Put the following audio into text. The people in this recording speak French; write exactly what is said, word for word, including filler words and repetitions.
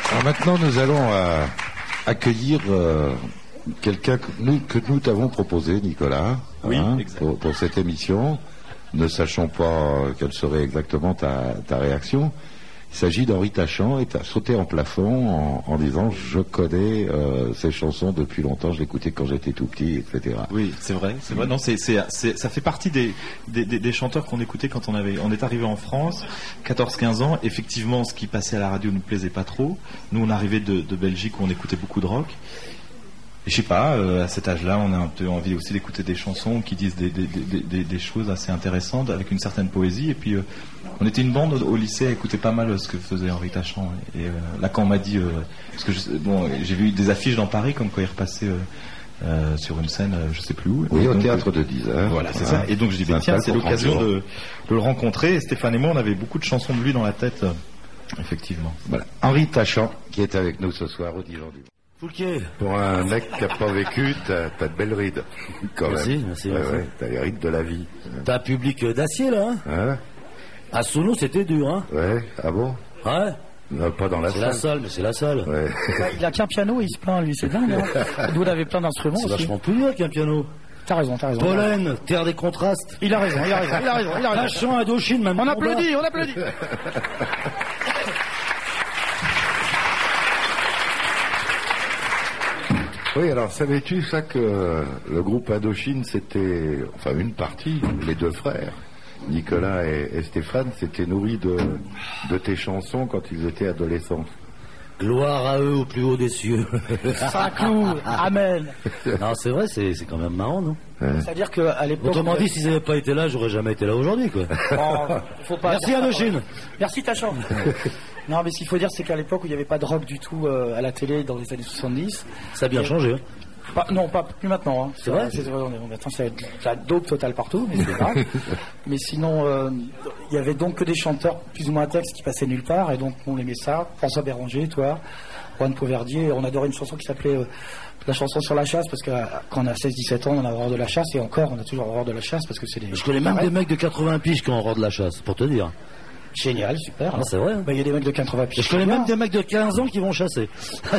Alors maintenant, nous allons euh, accueillir euh, quelqu'un que nous, que nous t'avons proposé, Nicolas, oui, hein, exact. pour, pour cette émission, ne sachant pas quelle serait exactement ta, ta réaction. Il s'agit d'Henri Tachant, et tu as sauté en plafond en, en disant je connais euh, ces chansons depuis longtemps, je l'écoutais quand j'étais tout petit, et cetera. Oui, c'est vrai, c'est vrai. Non, c'est, c'est, c'est, ça fait partie des, des, des, des chanteurs qu'on écoutait quand on avait, on est arrivé en France, quatorze quinze ans. Effectivement, ce qui passait à la radio nous plaisait pas trop. Nous, on arrivait de, de Belgique où on écoutait beaucoup de rock. Et je sais pas, euh, à cet âge-là, on a un peu envie aussi d'écouter des chansons qui disent des, des, des, des, des choses assez intéressantes avec une certaine poésie. Et puis, euh, on était une bande au, au lycée à écouter pas mal ce que faisait Henri Tachant. Et euh, là, quand on m'a dit, euh, parce que je, bon, j'ai vu des affiches dans Paris comme quoi il repassait euh, euh, sur une scène, euh, je sais plus où. Oui, et au donc, théâtre de dix heures. Voilà, c'est ça. Et donc je dis, bah, tiens, c'est l'occasion de, de le rencontrer. Et Stéphane et moi, on avait beaucoup de chansons de lui dans la tête, euh, effectivement. Voilà, Henri Tachant qui est avec nous ce soir au Divan du. Fouquier. Pour un mec qui n'a pas vécu, t'as, t'as de belles rides, quand merci, même. Merci, ouais, merci. Ouais, t'as les rides de la vie. T'as un public d'acier, là, hein, hein à Sounou, c'était dur, hein. Ouais, ah bon? Ouais. Non, pas dans la c'est salle. la salle, mais c'est la salle. Ouais. Il a qu'un piano, il se plaint, lui, c'est dingue. Hein. Nous, on avait plein d'instruments C'est aussi. vachement plus dur qu'un piano. T'as raison, t'as raison. Pollen, terre des contrastes. Il a raison, il a raison, il a raison. Il a raison. Tachant, Indochine, même On combat. applaudit, on applaudit. Oui, alors savais-tu ça que euh, le groupe Indochine, c'était, enfin une partie, les deux frères, Nicolas et, et Stéphane, s'étaient nourris de, de tes chansons quand ils étaient adolescents. Gloire à eux au plus haut des cieux. Saint-Cloud, amen. Non, c'est vrai, c'est, c'est quand même marrant, non? Ouais. C'est-à-dire qu'à l'époque... Autrement dit, s'ils n'avaient pas été là, j'aurais jamais été là aujourd'hui, quoi. Oh, faut pas Merci, dire ça, Indochine. ouais. Merci, Tachant. Non, mais ce qu'il faut dire, c'est qu'à l'époque où il n'y avait pas de rock du tout euh, à la télé dans les années soixante-dix... Ça a bien changé, hein. Pas, non, pas plus maintenant. Hein. C'est vrai, c'est vrai. On est, maintenant, c'est la dope totale partout, mais c'est pas. Mais sinon, euh, il y avait donc que des chanteurs plus ou moins à texte qui passaient nulle part, et donc on aimait ça. François Béranger, toi, Juan Pauverdier, on adorait une chanson qui s'appelait euh, la chanson sur la chasse, parce que euh, quand on a seize dix-sept ans, on a horreur de la chasse, et encore, on a toujours horreur de la chasse, parce que c'est des... Je connais même des mecs de quatre-vingts piges qui ont horreur de la chasse, pour te dire. Génial, super. Ah, c'est vrai. Bah, il y a des mecs de quatre-vingts piges. Je connais même des mecs de quinze ans qui vont chasser.